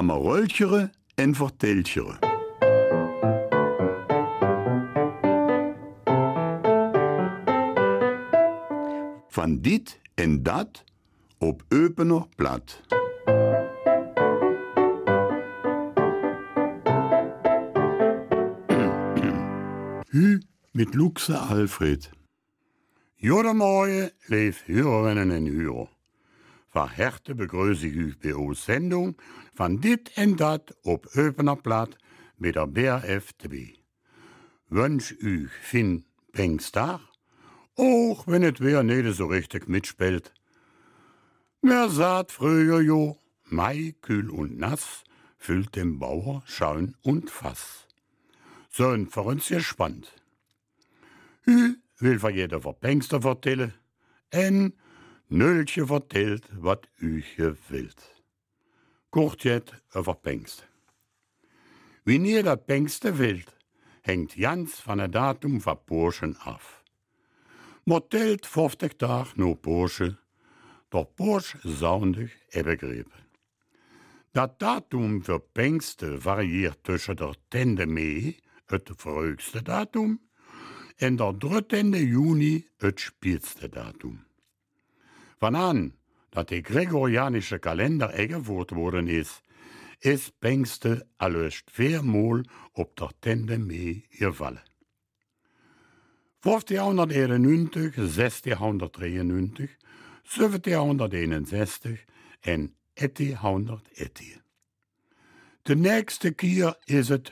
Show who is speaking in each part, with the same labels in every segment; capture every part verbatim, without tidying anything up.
Speaker 1: Amaroltjere en verteltjere. Van dit en dat op opener blad. Hu mit Luxe Alfred. Goedemorgen, lief Hörerinnen en Hörer. Verhärte begrüße ich euch bei eurer Sendung von dit en dat op opener blad mit der B R F dabei. Wünsch euch fin Pfingstag, auch wenn es wer nicht so richtig mitspielt. Wer sagt früher jo, Mai, kühl und nass, füllt dem Bauer Schaun und Fass. Sind für uns gespannt. Hü will für jeder von Pfingster vertellen, en Nöltje vertellt, wat üche wilt. Kort jet over Pfingst. Wie nie dat Pfingste wild, hängt jans van het datum van Burschen af. Motelt vijftig dag no Bursche, doch Bursch saundig e begrepen. Dat datum für Pfingste varieert tussen der Tende Mei, het vroegste datum, en der drittende Juni, het spielste datum. Vanaan dat de Gregorianische Kalender eingevoerd worden is, is Pfingste alleust viermal op der Tende Mei gevallen. vijftienhonderdeenennegentig, zestienhonderddrieënnegentig, zeventienhonderdeenenzestig en achttienhonderddertien. De nächste keer is het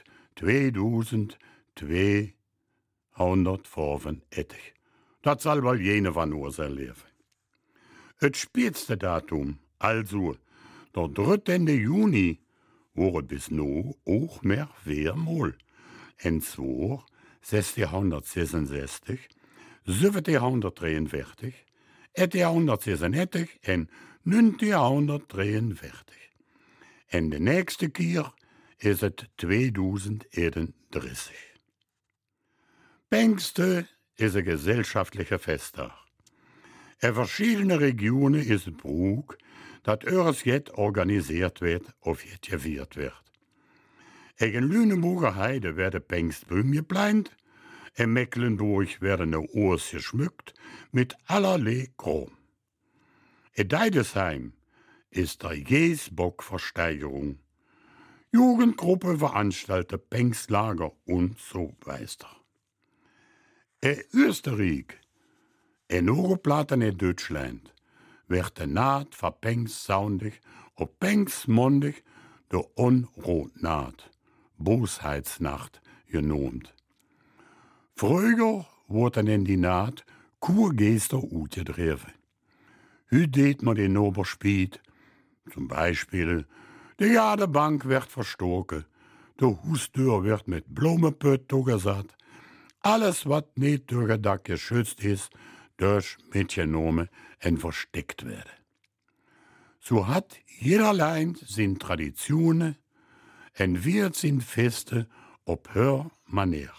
Speaker 1: tweeduizendtweehonderdvijfendertig. Dat zal wel jene van ons erleven. Het spätste datum, also der drittende Juni, wordt bis nu ook meer viermal. En zwar zestienhonderdzesenzestig, zeventienhonderddrieënveertig, achttienhonderdzesenettig en negentienhonderddrieënveertig. En de nächste keer is het tweeduizendeenendertig. Pfingste is een gesellschaftlicher Festdag. In verschiedene Regionen is het Brug dat eures jet organisiert wird of jet gevierd wird. In Lüneburger Heide werden Pfingstbäume geplant, in Mecklenburg werden de Oors geschmückt mit allerlei Kram. In Deidesheim ist der Jesbock-Versteigerung. Jugendgruppe veranstaltet Pfingstlager und so weiter. In Österreich, en hoge platen in Duitsland, werd de naad van Pfingstsaundig op Pfingstmondig de Onrotnaad, Boosheidsnacht, genoemd. Vroeger worden in die naad Kurgeester uitgedreven. Hu deed man in Oberspied, zum Beispiel, de Jadebank werd verstoken, de Hoesdeur werd met bloemenput toegezet, alles wat niet door het dak geschützt is, durch mitgenommen en versteckt werden. So hat jederlei sin Traditionen en wird sin Feste op hör Manier.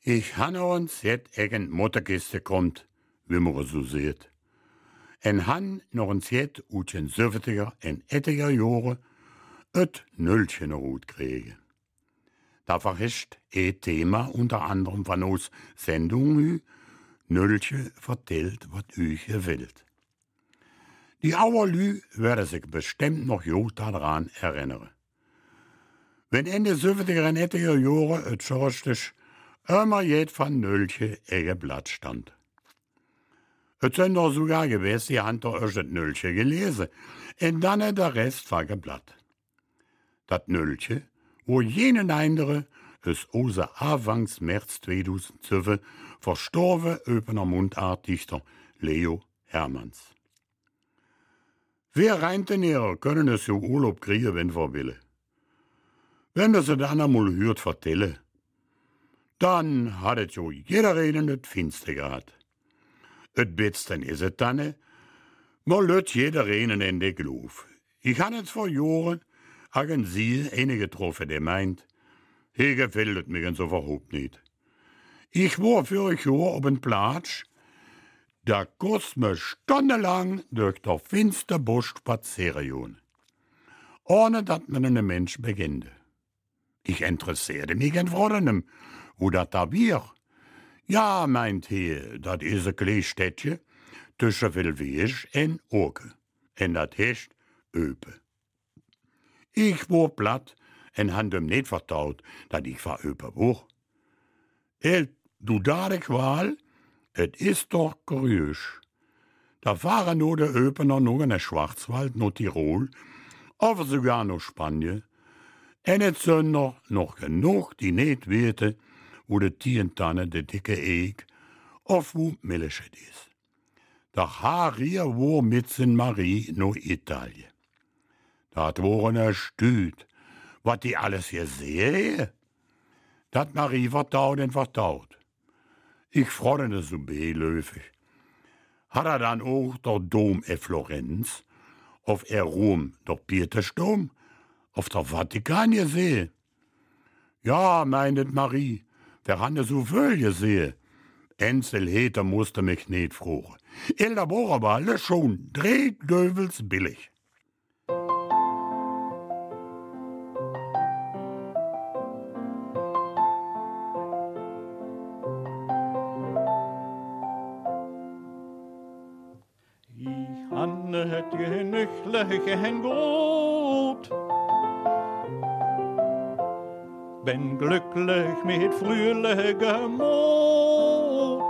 Speaker 1: Ich han uns jet egen Mutterkiste kommt, wie man so sieht. En han noch uns jet ut den siebziger en ettiger Jahre et Nüllchen rot kriege. Da verhischt e Thema unter anderem von uns Sendung hü, Nüllchen vertellt, wat üch wilt. Die Auerlü werden sich bestimmt noch gut daran erinnern. Wenn Ende siebziger en ettiger Jahre et schorstisch immer jet von Nüllchen ege Blatt stand. Et sind doch sogar gewesen, die han doch erst et Nüllchen gelesen, en dann der Rest war geblatt. Dat Nüllchen, wo jenen andere es außer Anfangs März zweitausendzwölf verstorben öpener Mundartdichter Leo Hermanns. Wer Reintenehrer können es so Urlaub kriegen, wenn wir willen. Wenn das es dann einmal hört vertellen, dann hat es jo jeder einen et Finste gehabt. Et Besten is es dann, mal löt jeder einen in de Gluf. Ich han es vor Jahren hagen sie eine getroffen, der meint, hier gefällt es mir so überhaupt nicht. Ich war für euch Jahr auf en Platz, da kost me stundenlang durch der finster Busch spazieren, ohne dat man einen Mensch beginnt. Ich interessierte mich in Frodenem, wo dat da wir. Ja, meint he, dat is ein kleines Städtchen zwischen Vilwisch en Oke, en dat heißt Öpe. Ich war platt en han dem nicht vertraut, dat ich war Öpe war. El, du da de Qual, et is doch kuriös. Da fahren nur de Öpener noch in der Schwarzwald, noch Tirol, aber sogar noch Spanien. En et sind noch, noch genug, die nicht weten, wo de Tientanne, de dicke Eeg, of wo Milchschet is. Da Haria war mit sin Marie no Italien. Dat waren er stüt, wat die alles hier sehe. Dat Marie vertaut en vertaut. Ich frodde so beelöfig. Hat er dann auch der Dom in Florenz, auf er Rom der Petersdom, auf der Vatikan gesehen? Ja, meinet Marie, der han so viel gesehen. Ensel Heter musste mich nicht fragen. Il da war aber alles schon drehdövels billig.
Speaker 2: Ich hanne het genüchtlichen Gut, bin glücklich mit fröhlichem Mut.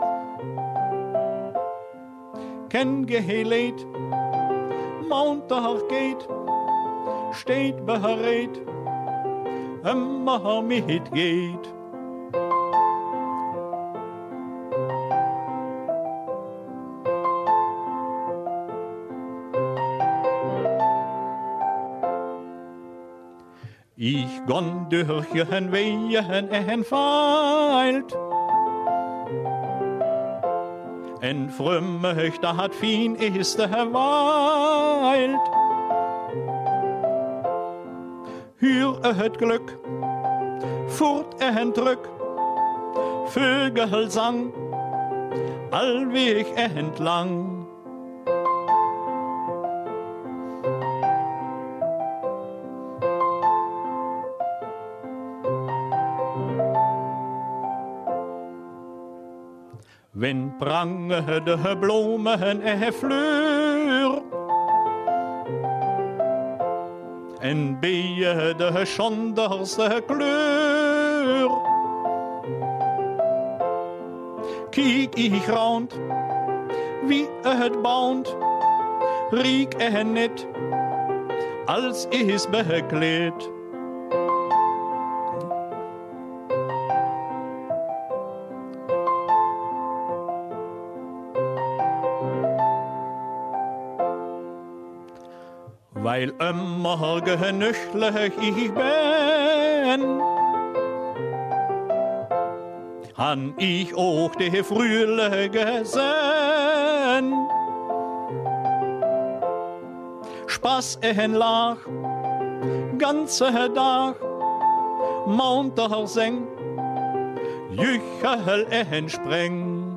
Speaker 2: Kenn geheilet, Montag geht, steht bereit, immer mitgeht. Ich gonn durch jen Wehen en Feilt, en frömmig, da hat fin ist der Weilt. Hür het Glück, furt en Drück, Vögelsang, allweg entlang. Wenn prange de bloemen en fleur, en beje de schonderste kleur. Kiek ich raunt, wie het baunt, riek en net, als is bekleed. Weil immer genüchtlich ich bin, han ich auch die frühliche Sinn. Spaß en Lach, ganze Tag, Montag seng, Jüchel entspreng.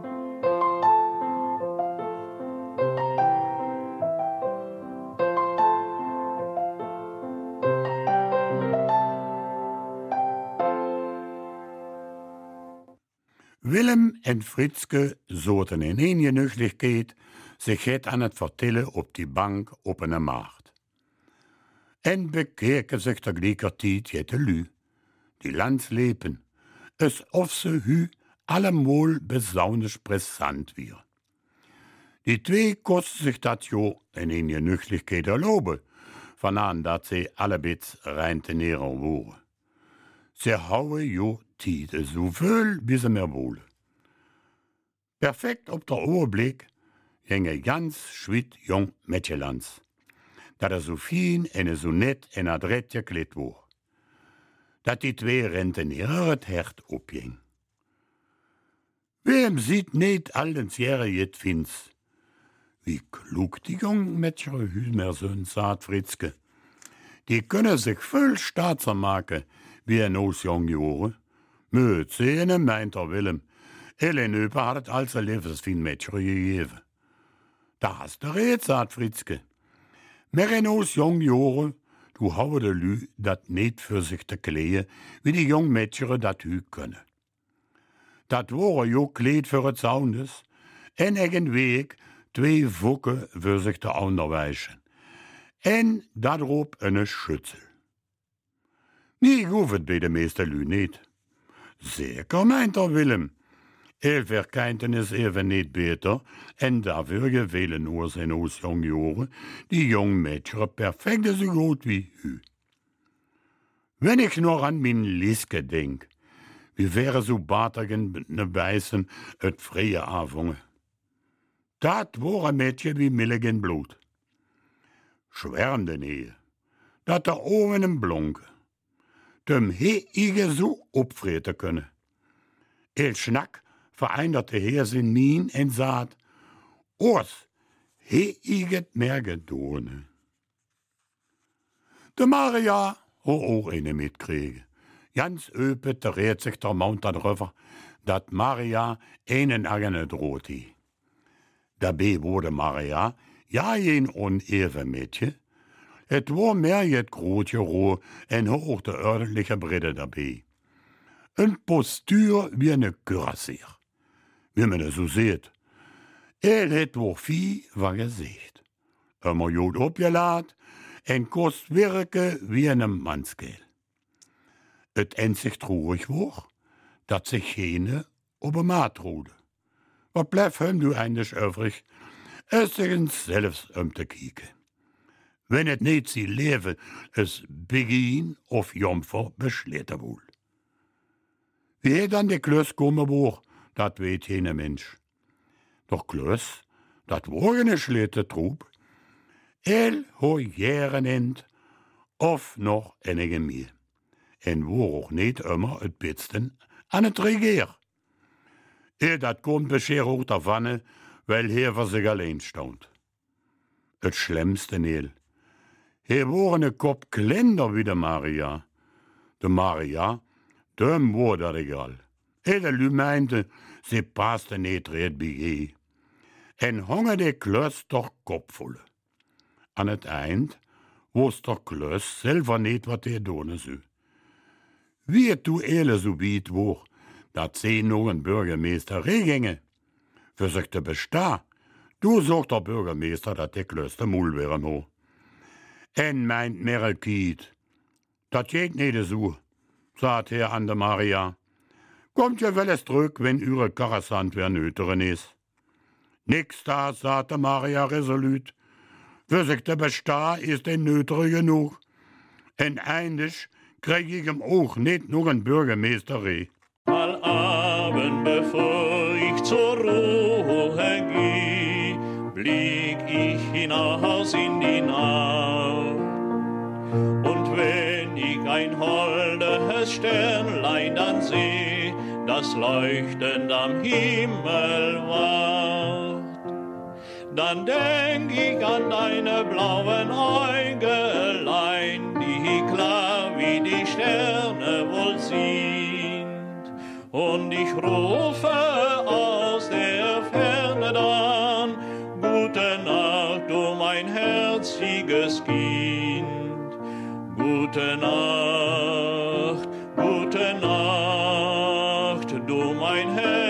Speaker 1: Willem en Fritske zoten in een genuchtigheid zich het aan het vertellen op die bank op een maagd. En bekeken zich tegelijkertijd het de lu, die landslepen, alsof ze hu allemaal besaunisch pressant weer. Die twee kosten zich dat jo in een genuchtigheid erloben, vanaan dat ze allebits rein te neren woren. Ze houden jo tijd zoveel wie ze meer willen. Perfect op de oorblik ging een ganz schwit jong metjelans, dat er zo fijn en zo net en adret gekleed wordt, dat die twee rentenieren het hert opging. Wie hem ziet niet aldens jaren het vindt. Wie klug die jong metjere Hümerzoon, zaad Fritske. Die kunnen zich veel staatser maken, wie een oos jong joren. Meut zene meint er Willem. Ellen Öper had het als een levensfien metjere gegeven. Daar hast de reed, zaad Fritske. Maar een oos jong joren, du houwe de lu dat niet voor zich te kleeën, wie die jong metjere dat hu kunnen. Dat waren jo kleed voor het zoundes, en eigen week twee vokken voor zich te onderwijzen. En daarop een schutzel. Nie hoeft het bij de meeste lu niet. Zeker, meint er Willem. Heel verkeinten is even niet beter, en daarvoor gevelen oor zijn oos jong joren, die jong meisje perfect zo goed wie u. Wenn ik nog aan mijn Liske denk, wie wäre so batigen ne wijzen het vrije avongen. Dat war een meisje wie milligen bloed. Schwärmde neer, dat de ogen hem blonken. Dem he ige zo opvreten kunnen. El schnak vereinderte heer zijn mien en zaad, oors, he iget meer gedoene. De Maria ho ook een mitkregen. Jans öpe tereert zich der mount darüber, dat Maria einen agene droht hie. Daarbij wurde Maria ja een oneven mädje. Het was meer het grootje roe en hoog de ordentliche brille daarbij. Een postuur wie een kurassier. Wie men het zo ziet. El het woord vie van gezicht. Immer goed opgelaat en kost werken wie een manskeel. Het einzig troerig woord, dat zich geen op een maat rode. Wat blijft hem nu eindelijk overig, is zich zelfs om te kijken. Wenn het niet zijn leven is begin of jomfer besleten wil. Wie hij dan de klus komen wordt, dat weet geen mens. Doch klus, dat wordt een slete troep. El ho jaren end, of nog enige meer. En wordt ook niet immer het bitsten aan het regeer. Eer dat komt bescheer ook daarvan, weil hij voor zich alleen stond. Het schlimmste neel. Hij wordt een kop kleiner wie de Maria. De Maria, dem wordt dat egal. Hij de lu meinte, ze paste niet reed bij je. En hongen de klus toch kopvolle. Aan het eind was de klus zelf niet wat hij doen zou. Wie het toe ele zo biet wordt, dat ze nog een burgemeester regingen. Voor zich te bestaan, toen zorgt de burgemeester dat de klus de moel weer no. En meint Merelkiet, dat jeet niet zo, zaad hij aan de Maria. Komt je wel eens terug, wenn uw karressant weer neuteren is. Niks daar, zaad de Maria resoluut. Voor zich te bestaan is de neutere genoeg. En eindig krijg ik hem ook niet nog een burgemeester ree.
Speaker 2: Al Abend, bevor ich zur Ruhe geh, blick ich hinaus in die Nacht. Und wenn ich ein holdes Sternlein dann seh, das leuchtend am Himmel wacht, dann denk ich an deine blauen Äugelein, die klar wie die Sterne wohl sind. und ich rufe aus der Ferne dann, gute Nacht, du mein herziges Kind, gute Nacht, gute Nacht, du mein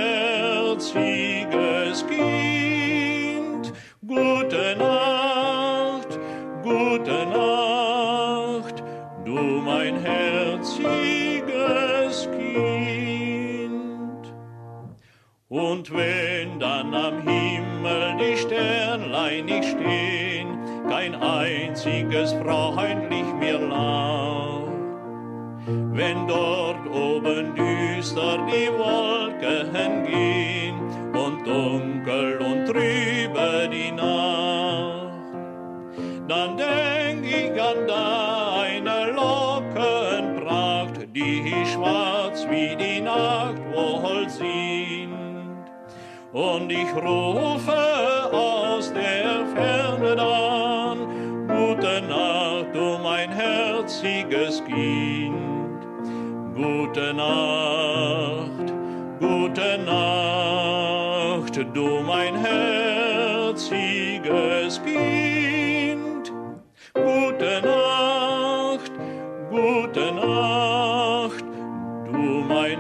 Speaker 2: herziges Kind, gute Nacht, gute Nacht, du mein herziges Kind. Und wenn dann am Himmel die Sternlein nicht stehen, kein einziges freundlich mir lacht, wenn dort oben düster die Wolken gehen und dunkel und trübe die Nacht, dann denk ich an deine Lockenpracht, die schwarz wie die Nacht wohl sind. Und ich rufe aus der Ferne dann, gute Nacht, du mein herziges Kind, gute Nacht, gute Nacht, du mein herziges Kind, gute Nacht, gute Nacht, du mein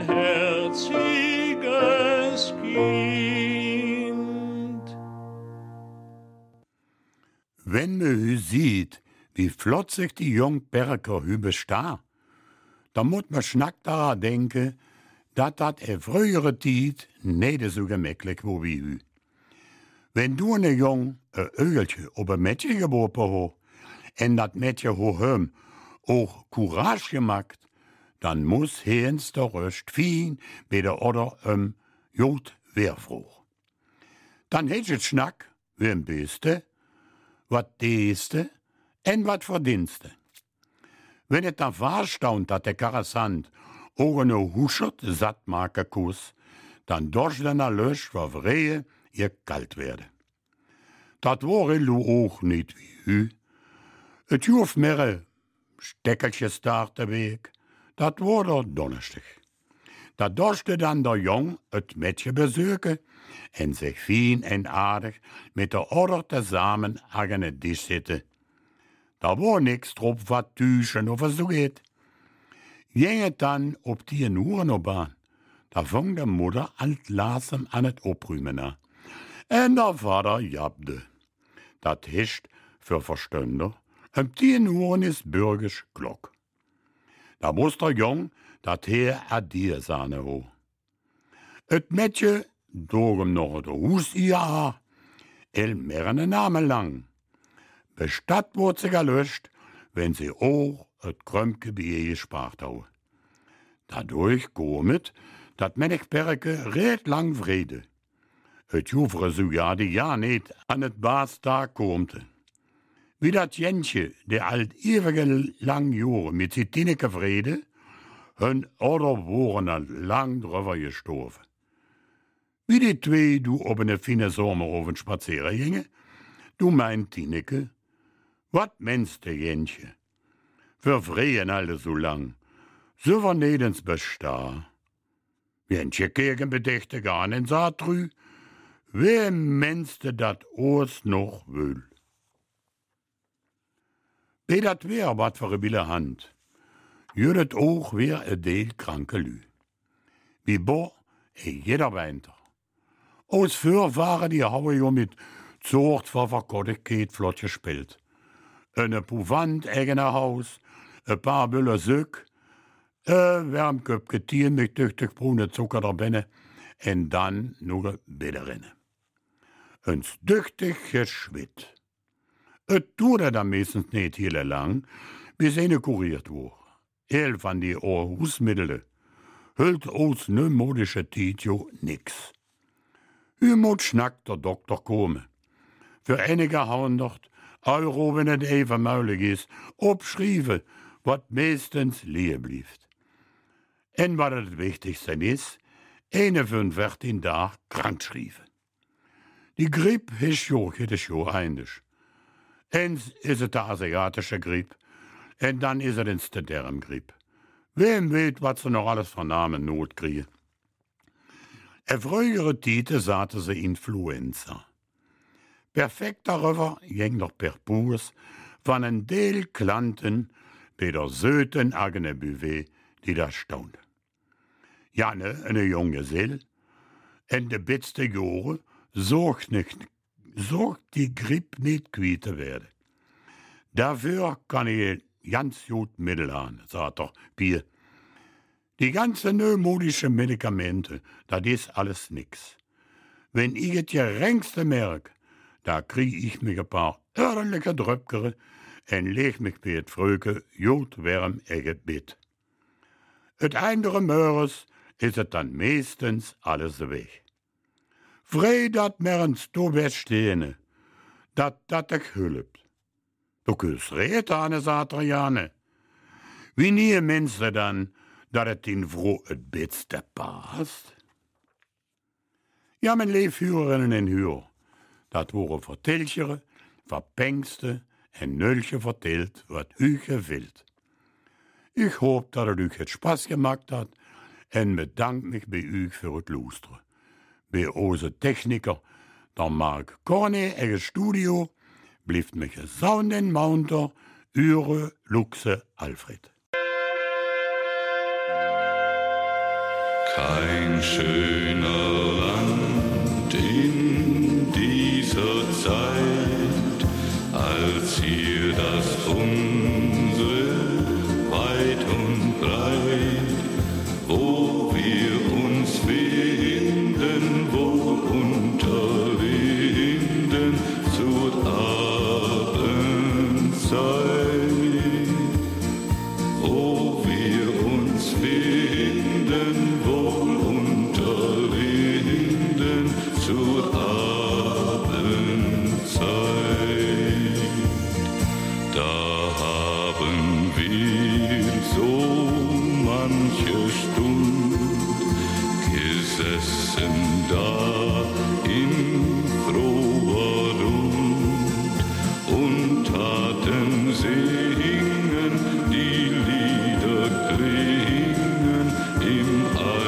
Speaker 2: herziges Kind.
Speaker 1: Wenn me hü sieht, wie flott sich die Jungberger hü besta, dann mut me schnack daran denken, dat dat in frühere Tiet nede so gemäcklich wo wie hü. Wenn du ne Jung e Ögeltje ob ein Mädchen geboren ho, en dat Mädchen ho höm auch Courage gemacht, dann muss hens der Röst fien, weder oder ähm, jod wehrfroh. Dann hätt et Schnack, wem beste, wat deeste en wat verdienste. Wenn et dann warstaunt, dat der Karasant ohne huschert satt make Kuss, dann dorsch den Lösch verwrehe ihr kalt werde. Dat wore lu auch nicht wie hü. Et juf mere Steckelches der Weg, dat wor der Donnerstag. Da dorschte dann der Jung et Mädchen besöke en sich fien en aardig mit der Oder zusammen agene Tisch sitte. Da war nix drauf, wat tüschen oder so geht. Jenget dann ob die Nuren oban, da fang der Mutter alt lasem an et Oprümen an. En der Vater jabde. Dat hischt für Verstünder, em tien Uhren is bürgisch Glock. Da muss der Jung dat her adier sahne ho. Et Mädchen dogem noch der Hus ja, el mehrere Namen lang. Bestatt wurde sie gelöscht, wenn sie auch et Krömke Bier gespart hau. Dadurch gomet, dat Mennig Perke red lang vrede. Et jufre so ja die ja nicht an et Bastag komte. Wie dat Jentje, der alt ewige lang Jahre mit Zitineke vrede, hun oder woren an lang drüber gestorven. Wie die zwei du ob in ne fine Sommerofen spazieren ginge, du meint Tineke, wat meinst de Jentje? Wir vreen alle so lang, so war nedens besta. Jentje kegen bedächte gar nen Saatrü, wer meinst dat oos noch will? Bei dat wär wat für e bille Hand, jüdet auch wär e Deel kranke Lü. Wie bo, e jeder Winter. Aus für waren die Haue jo mit Zucht vor Verkottigkeit flott gespielt. Eine Pouvant eigener Haus, ein paar Büller Sück, ein Wärmköpke Tier mit tüchtig brune Zucker der Benne, en dann nur Bäderinne. Uns tüchtig geschwitt. Et duurde dann meistens nicht hele lang, bis eine kuriert wurde. El van die Ohrhusmiddele, hüllt aus neumodische Titjo nix. Hümut schnackt der Doktor komme. Für einige hundert Euro, wenn es even möglich ist, obschrieben, wat meistens leer blieft. En wat het wichtigste is, eenenvijftig Tag krank schrijven. Die Griep is jo, het is jo eindig. Eens is het de Asiatische Griep, en dan is het eens de Darmgriep. Wem weet wat ze nog alles van namen nood kriegen. In frühere Tite sagte sie Influenza. Perfekt darüber ging noch per Bus van een Deel Klanten bei der Söten eigene Buvée, die da stond. Janne, eine junge Seel, en de bitste Jahre sorgt nicht, sorgt die Grippe nicht quitte werden. Dafür kann ich ganz gut Mittel an, sagt er Bier. Die ganzen neumodischen Medikamente, das ist alles nix. Wenn ich es geringste merk, da krieg ich mich ein paar ordentliche Dröpkere en leg mich bei het Fröke gut warm eget Bett. Het eindere Möres is het dann meestens alles weg. Vrij dat merens to bestehene, dat dat ik hulpt. Du kus reet aan Satriane. Wie nie mensen dan, dat het in vrouw het beste past? Ja, mijn leefhuurinnen en huur, dat worden verteltjeren, verpengste en nulje vertelt wat u gewilt. Ik hoop dat het u het Spaß gemaakt had en bedank mich bij u voor het luisteren. Bij onze techniker, dan Mark Corne en het studio, blijft mich gesound en mounter, Ure Luxe Alfred.
Speaker 3: Kein schöner Land in dieser Zeit, als hier das unsere weit und breit, wo wir uns finden, wohl unter Linden zur Abendzeit, wo wir uns finden, wohl unter Linden zur Abendzeit. Da haben wir so manche Stund gesessen da in froher Rund und taten singen, die Lieder klingen im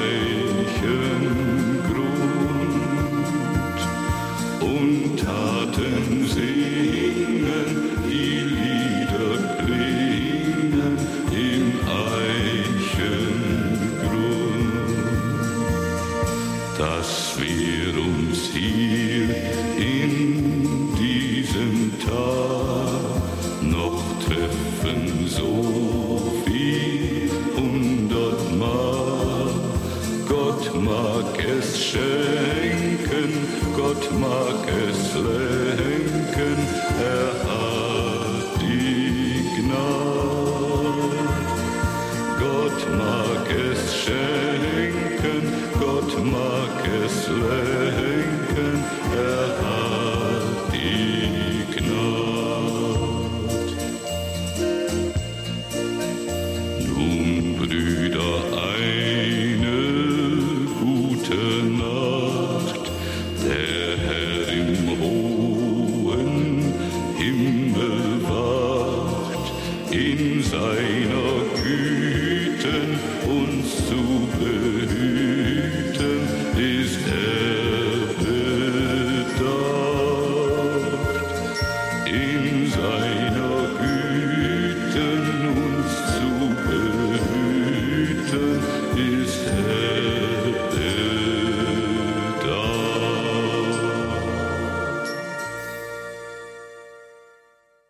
Speaker 3: Eichengrund und taten singen, die Lieder klingen im Eichengrund, dass wir uns hier in diesem Tag noch treffen, so wie hundertmal. Gott mag es schenken, Gott mag es lenken, er hat die Gnade. Gott mag es schenken, Gott mag es lenken, er hat die Gnade. Nun, Brüder, eine gute Nacht, der Herr im hohen Himmel wacht, in seiner Güten uns zu behüten, ist er bedacht. In seiner Güten uns zu behüten, ist er